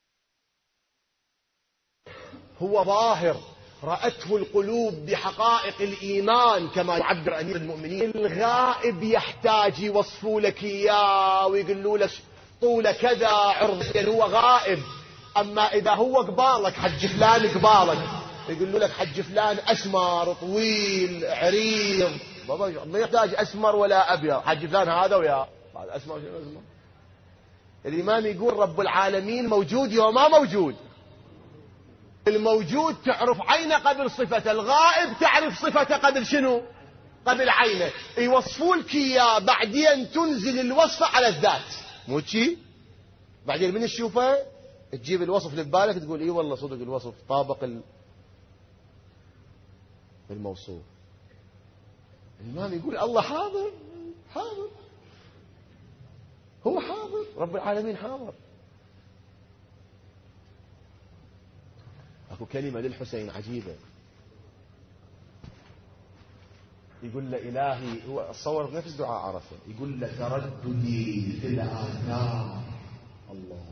هو ظاهر، رأته القلوب بحقائق الإيمان كما يعبر أمير المؤمنين. الغائب يحتاج يوصفوا لك إياه ويقولوا لك طول كذا عرض، هو غائب. أما إذا هو قبالك حج فلان قبالك، يقولوا لك حج فلان أسمر طويل عريض، ما يحتاج أسمر ولا أبيض، حج فلان هذا ويا أسمر. الإمام يقول رب العالمين موجود وما موجود. الموجود تعرف عينه قبل صفته، الغائب تعرف صفته قبل شنو؟ قبل عينه. يوصفوا لك إياه بعدين تنزل الوصفة على الذات، مو شي؟ بعدين من تشوفه تجيب الوصف اللي ببالك تقول اي والله صدق الوصف طابق الموصوف. الإمام يقول الله حاضر، هو حاضر، رب العالمين حاضر. اكو كلمة للحسين عجيبة، يقول له إلهي، هو تصور نفس دعاء عرفه، يقول له ترددي في الآثار. الله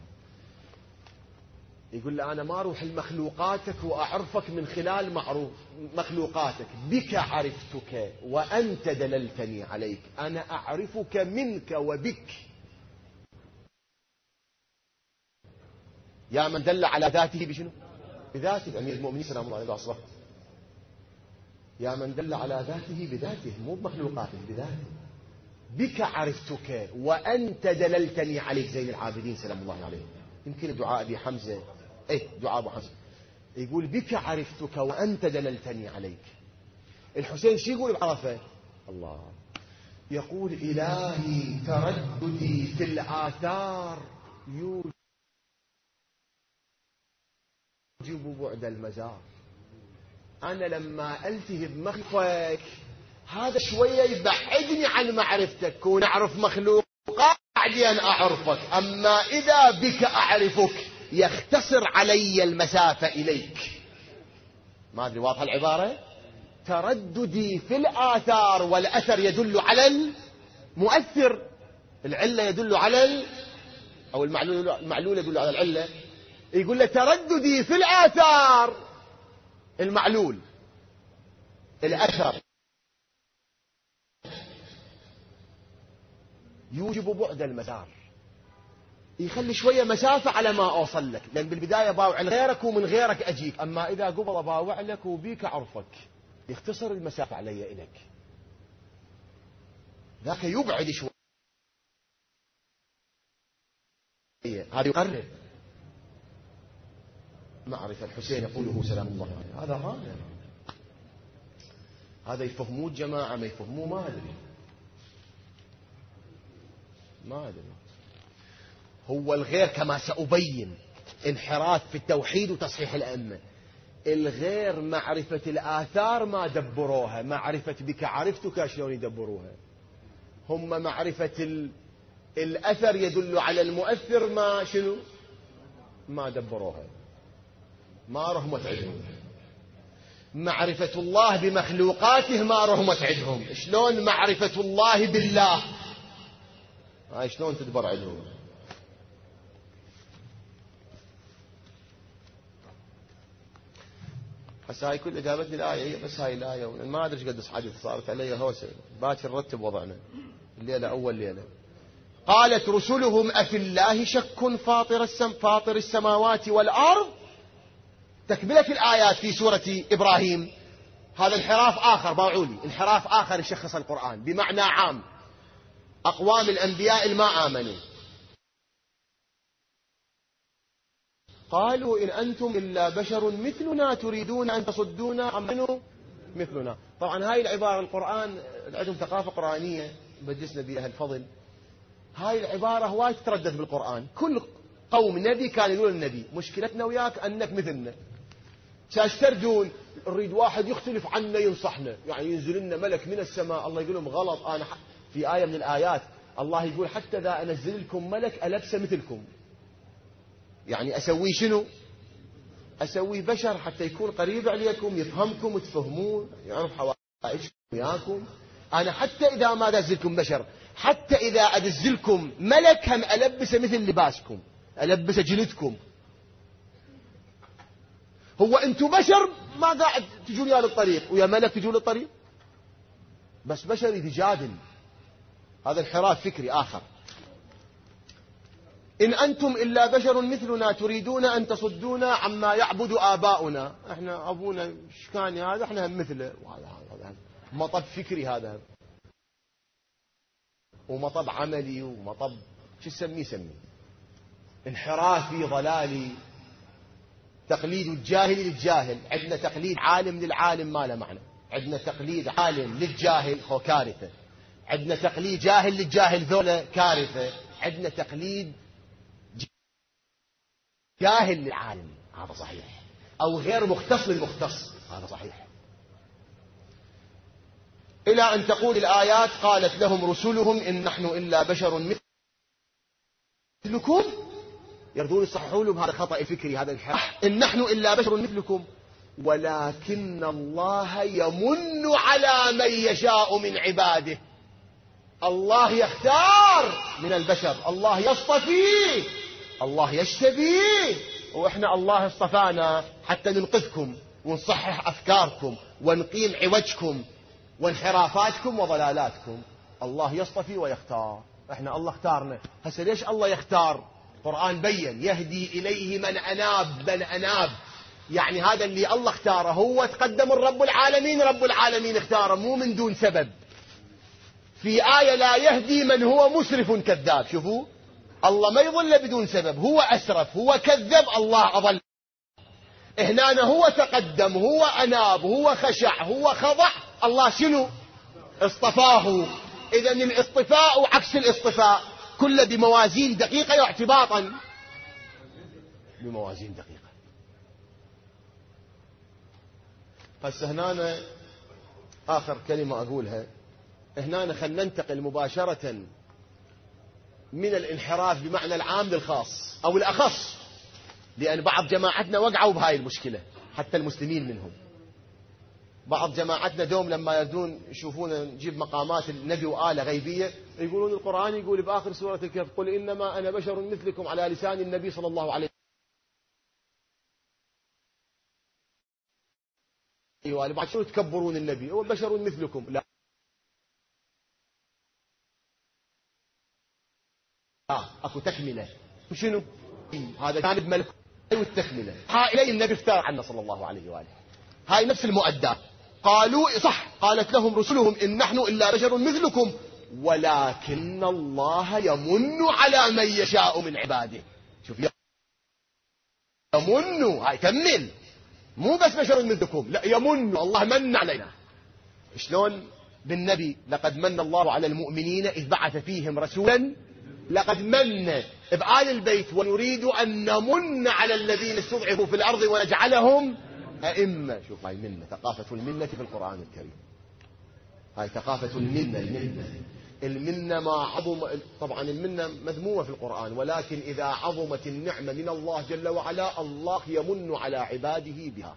يقول له أنا ما أروح لمخلوقاتك وأعرفك من خلال معروف مخلوقاتك، بك عرفتك وأنت دللتني عليك، أنا أعرفك منك وبك. يا من دل على ذاته بشنو؟ بذاته. أمير المؤمنين سلام الله عليه أصبح يا من دل على ذاته بذاته مو بمخلوقاته، بذاته. بك عرفتك وأنت دللتني عليك. زين العابدين سلام الله عليه، يمكن دعاء أبي حمزة، دعاء أبو حمزة، يقول بك عرفتك وأنت دللتني عليك. الحسين شو يقول بعرفة؟ الله يقول إلهي ترددي في الآثار يوجب بعد المزار. أنا لما ألتهب مخلوقك هذا شوية يبعدني عن معرفتك. كون أعرف مخلوق بعدين أعرفك، أما إذا بك أعرفك يختصر علي المسافة إليك. ما أدري واضحة العبارة؟ ترددي في الآثار، والأثر يدل على المؤثر، العلة يدل على أو المعلول يدل على العلة. يقول له ترددي في الآثار، المعلول الأثر يوجب بعد المسار، يخلي شوية مسافة على ما أوصل لك. لأن بالبداية باوع غيرك ومن غيرك أجيك، أما إذا قبل باوع لك وبيك أعرفك يختصر المسافة علي إليك. ذاك يبعد شوية، هذا يقرب. معرفة الحسين يقوله سلام الله عليه، هذا غاية. هذا يفهموه الجماعة ما يفهموه ما أدري. هو الغير كما سأبين انحراف في التوحيد وتصحيح الأئمة. الغير معرفة الآثار ما دبروها، معرفة بك عرفتك شلون يدبروها. هم معرفة الأثر يدل على المؤثر ما شنو ما دبروها، ما رهمت عندهم. معرفة الله بمخلوقاته ما رهمت عندهم. شلون معرفة الله بالله هاي شلون تدبر عندهم؟ هسه هاي كل اجابتني الايه، هي بس هاي الايه ما ادري ايش قد حادث صارت علي هوسه. باكر نرتب وضعنا الليله اول ليله. قالت رسلهم أفي الله شك فاطر السماوات والأرض. تكملة الآيات في سورة إبراهيم. هذا انحراف آخر باعولي، انحراف آخر يشخص القرآن بمعنى عام. أقوام الأنبياء الما آمنوا قالوا إن أنتم إلا بشر مثلنا تريدون أن تصدونا عمن مثلنا. طبعا هاي العبارة القرآن عندهم ثقافة قرآنية بدسنا بها الفضل. هاي العبارة هواي تتردد بالقرآن. كل قوم نبي كان يقول النبي مشكلتنا وياك أنك مثلنا. تردون نريد واحد يختلف عنا ينصحنا، يعني ينزل لنا ملك من السماء. الله يقول لهم غلط. أنا في آية من الآيات الله يقول حتى إذا أنزل لكم ملك ألبس مثلكم، يعني أسوي شنو؟ أسوي بشر حتى يكون قريب عليكم، يفهمكم وتفهمون، يعرف حوائجكم وياكم. أنا حتى إذا ما أنزلكم بشر، حتى إذا أنزلكم ملك هم ألبسه مثل لباسكم، ألبسه جلدكم. هو أنتم بشر ما قاعد تجون يا للطريق ويا ملك تجون للطريق، بس بشر يتجادل. هذا انحراف فكري آخر. إن أنتم إلا بشر مثلنا تريدون أن تصدونا عما يعبد آباؤنا. احنا أبونا شكاني هذا احنا هم مثله. هذا مطب فكري هذا، ومطب عملي، ومطب شو سميه انحرافي ضلالي. تقليد الجاهل للجاهل. عندنا تقليد عالم للعالم ما له معنى. عندنا تقليد عالم للجاهل هو كارثة. عندنا تقليد جاهل للجاهل ذولا كارثة. عندنا تقليد جاهل للعالم هذا صحيح، أو غير مختص للمختص هذا صحيح. إلى أن تقول الآيات قالت لهم رسلهم إن نحن إلا بشر مثلكم. يردون يصححون لهم هذا خطأ فكري، هذا انحراف. إن نحن إلا بشر مثلكم ولكن الله يمن على من يشاء من عباده. الله يختار من البشر، الله يصطفي، الله يجتبي. وإحنا الله اصطفانا حتى ننقذكم ونصحح أفكاركم ونقيم عوجكم وانحرافاتكم وضلالاتكم. الله يصطفي ويختار. إحنا الله اختارنا. هسه ليش الله يختار؟ القرآن بين يهدي إليه من أناب يعني هذا اللي الله اختاره، هو تقدم الرب العالمين، رب العالمين اختاره مو من دون سبب. في آية لا يهدي من هو مسرف كذاب. شوفوا الله ما يضل بدون سبب، هو أسرف، هو كذب، الله أضل. هنا هو تقدم، هو أناب، هو خشع، هو خضع، الله شنو؟ اصطفاه. إذن الاصطفاء عكس الاصطفاء، كله بموازين دقيقة واعتباطا بموازين دقيقة. هسه هنا آخر كلمة أقولها، هنا خلينا ننتقل مباشرة من الانحراف بمعنى العام للخاص أو الأخص، لأن بعض جماعتنا وقعوا بهاي المشكلة، حتى المسلمين منهم. بعض جماعتنا دوم لما يردون يشوفون نجيب مقامات النبي وآلة غيبية، يقولون القرآن يقول بآخر سورة الكهف قل إنما أنا بشر مثلكم على لسان النبي صلى الله عليه وآله. بعد شنو تكبرون النبي؟ هو بشر مثلكم. لا اكو تكملة. شنو هذا؟ جانب ملك والتكملة. ها إليه النبي افترى عنا صلى الله عليه وآله. هاي نفس المؤدات. قالوا صح، قالت لهم رسلهم إن نحن إلا بشر مثلكم ولكن الله يمن على من يشاء من عباده. شوف يمن، هاي كمل، مو بس بشر مثلكم، لا يمن، الله من علينا. شلون؟ بالنبي لقد من الله على المؤمنين إذ بعث فيهم رسولا، لقد من بآل البيت ونريد أن نمن على الذين استضعفوا في الأرض ونجعلهم أئمة. شوف هاي منة، ثقافة المنة في القرآن الكريم. هاي ثقافة المنة ما عظم. طبعا المنة مذمومة في القرآن، ولكن إذا عظمت النعمة من الله جل وعلا الله يمن على عباده بها.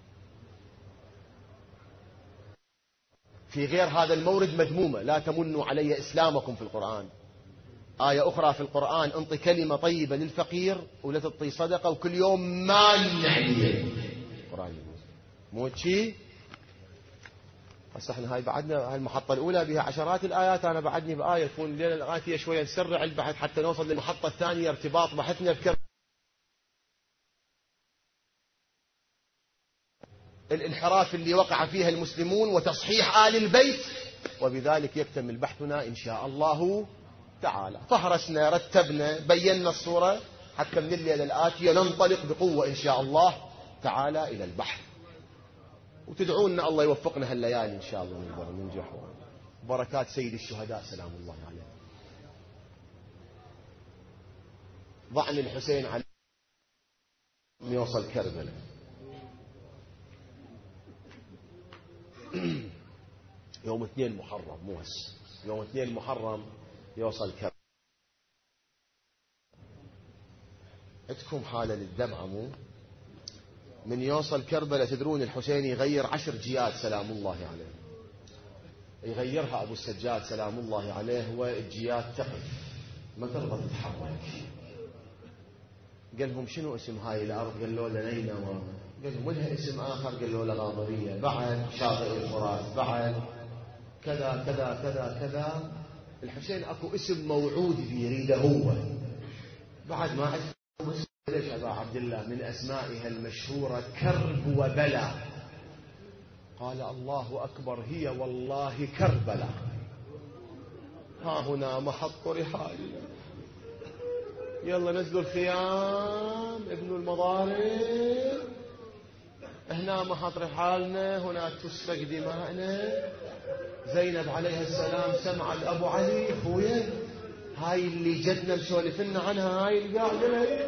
في غير هذا المورد مذمومة، لا تمنوا علي إسلامكم في القرآن. آية أخرى في القرآن انطي كلمة طيبة للفقير ولا تعطي صدقة وكل يوم مان عليه. القرآن مو شيء. بس احنا هاي بعدنا، هاي المحطة الأولى بها عشرات الآيات، أنا بعدني بآية تكون لنا الآية فيها شوية نسرع البحث حتى نوصل للمحطة الثانية، ارتباط بحثنا بكم الانحراف اللي وقع فيها المسلمون وتصحيح آل البيت، وبذلك يكتمل بحثنا إن شاء الله تعالى. فهرسنا، رتبنا، بينا الصورة، حتى من الليلة الآتية ننطلق بقوة إن شاء الله تعالى إلى البحث. وتدعونا الله يوفقنا هالليالي إن شاء الله نقدر ننجح. بركات سيد الشهداء سلام الله عليه. ضعن الحسين عليه يوصل كربلاء. يوم 2 محرم، مو هسه، يوم 2 محرم يوصل كربلاء. عندكم حالة للدمعة مو؟ من يوصل كربلاء تدرون الحسين يغير 10 جيات سلام الله عليه، يغيرها أبو السجاد سلام الله عليه، والجيات تقف ما ترضى تتحرك. قال لهم شنو اسم هاي الأرض؟ قالوا له نينوى. قال لهم ولها اسم آخر؟ قالوا له غاضرية، بعد شاطئ الفرات، بعد كذا كذا كذا كذا. الحسين أكو اسم موعود فيه يريده هو، بعد ما عرف ليش أبا عبد الله من أسمائها المشهورة كرب وبلا. قال الله أكبر، هي والله كربلاء. ها هنا محط رحالنا، يلا نزلوا الخيام، ابنوا المضارب، هنا محط رحالنا، هنا تسفك دماءنا. زينب عليها السلام سمع الأبو علي خويا، هاي اللي جدنا مسولفنا عنها، هاي القاعدة،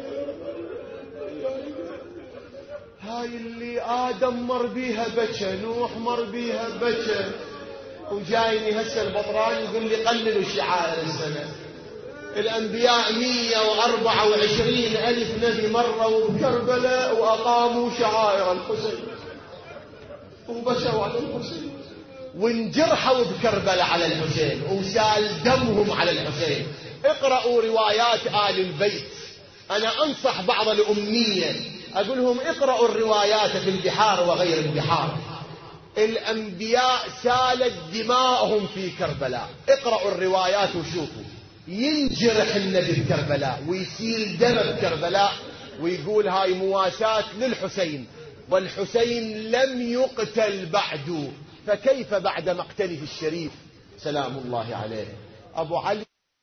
هاي اللي آدم مر بيها بكى، نوح مر بيها بكى، وجايني هسه البطران يقول لي قللوا الشعائر السنة. الأنبياء 124,000 نبي مروا بكربلاء وأقاموا شعائر الحسين وبكوا على الحسين، وانجرحوا بكربلاء على الحسين وسال دمهم على الحسين. اقرأوا روايات آل البيت. أنا أنصح بعض الأمية أقول لهم اقرأوا الروايات في البحار وغير البحار. الأنبياء سالت دماءهم في كربلاء، اقرأوا الروايات وشوفوا. ينجرح النبي بكربلاء ويسيل دم بكربلاء ويقول هاي مواساة للحسين. والحسين لم يقتل بعد، فكيف بعد مقتله الشريف سلام الله عليه؟ أبو علي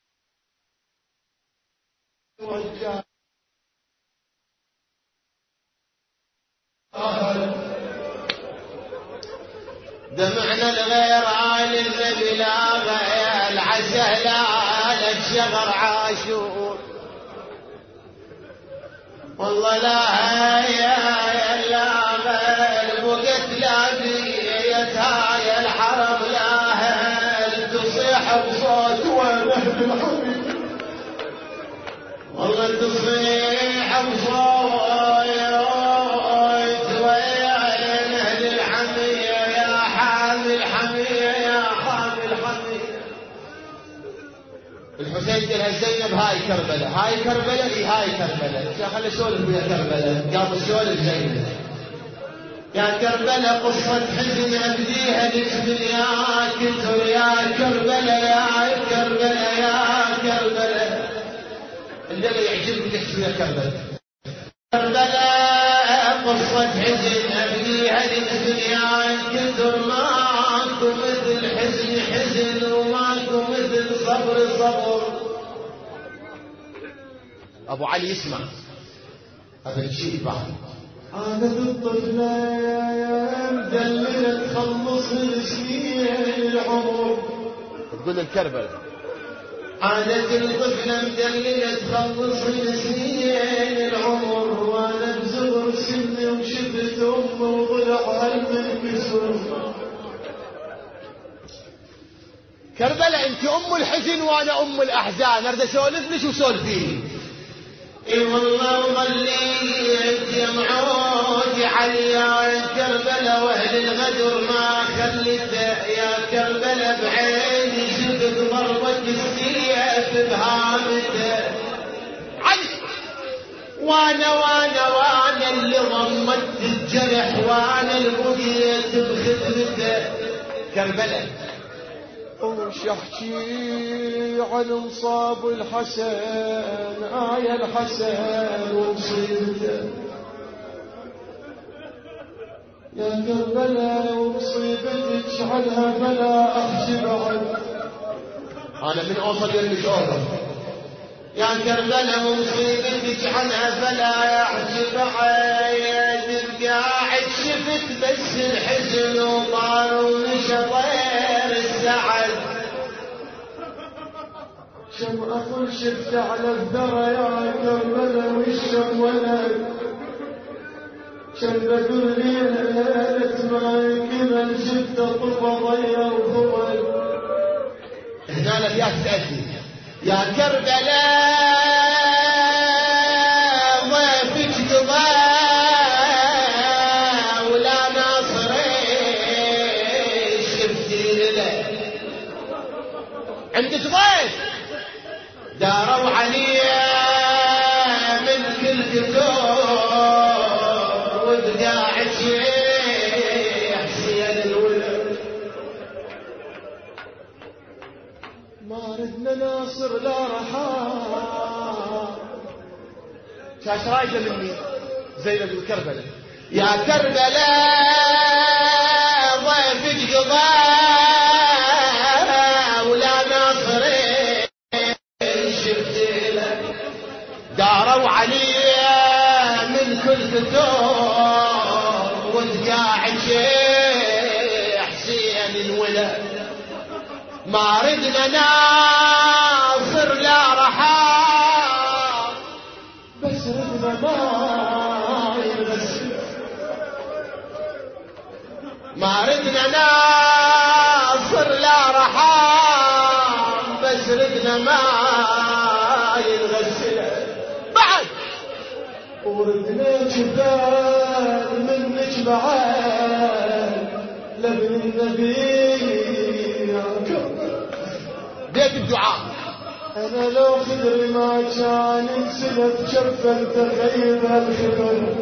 دمعنا الغير عالي النبي لا غير العسى لا الشغر عاشور، والله لا يا غير وقت لا بيت هاي الحرم لا هل تصيح بصوت ونهب الحبيب، والله تصيح بصوت وين اهل الحمية يا حامي الحمية يا حامي الحمية. الحسين قالها زينب هاي كربلاء هاي كربلاء اي هاي كربلاء، يا خلي اسولف ويا كربلاء قام اسولف زينب يا كربلاء قصة حزن ابديها لجبل يا كتر يا كربلاء يا كربلاء يا كربلاء اللي يعجبني تحكي يا كربلاء. كربلاء قصة حزن ابديها لجبل يا كتر ماكو مثل حزن حزن وماكو مثل صبر صبر. ابو علي يسمع هذا الشيء بعد عادت الطفلة يا مدللة تخلص السنين العمر، تقول الكربلاء عادت الطفلة مدللة تخلص السنين العمر، وانا بزغر سني وشفت امه وضلعها المنكسر. كربلاء انت ام الحزن وانا ام الاحزان، اريد اسولف ليش وسولفيني. اي والله وظليت يا معودي علي يا كربلاء واهل الغدر ما خليته يا كربلاء بعيني شفت ضربة السيف بهامته علي، وانا اللي ضمت الجرح وانا اللي بقيت بخدمته. كربلاء وش احكي عن مصاب الحسن يا الحسن ومصيبته يا كربلاء ومصيبتك عنها فلا احكي بعد، انا من اوصل يلي اوصل يا كربلاء ومصيبتك عنها فلا احكي بعد، قاعد شفت بس الحزن وطار ومشى غير السعد، شم اقول شفت على الثرى يا كربلاء والشم ولد، شم بقول ليلة ما يمكن شفت طفى ضيع وضوى. هنا لك يا تأتي يا كربلاء ضيفك قضى ولا ناصري شفتي له عندك ضيف داروا عليه من كل كتور وبقاعد شيء حسين الولد، ما ردنا ناصر لا رحال. شاش رايده مني زينب الكربلاء يا كربلاء ضيفك قضاء ولا ناصري شفت له، داروا عليه من كل فتور وتقاعد شيء حسين الولد، ما ردنا ناصر لا رحال بس ردنا ما يغسل، ما ردنا ناصر لا رحال بس ردنا ما يغسل بعد، وردنا جبال منك بعد لابن النبي بيت الدعاء. انا لو خدري ما كان انسلت شفا تخيل هالخبر،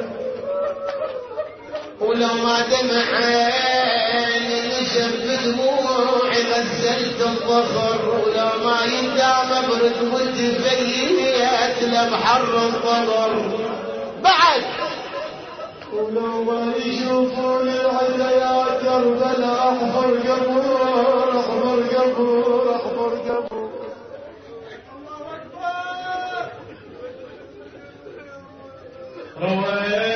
ولو ما دمع عيني نشف بدموعي غسلت الظفر، ولو ما يندام برد ولد فيات لبحر الضبر بعد، ولو ما يشوفون العدا يا كربلاء احفر قبور احفر قبور احفر قبور. الله أكبر.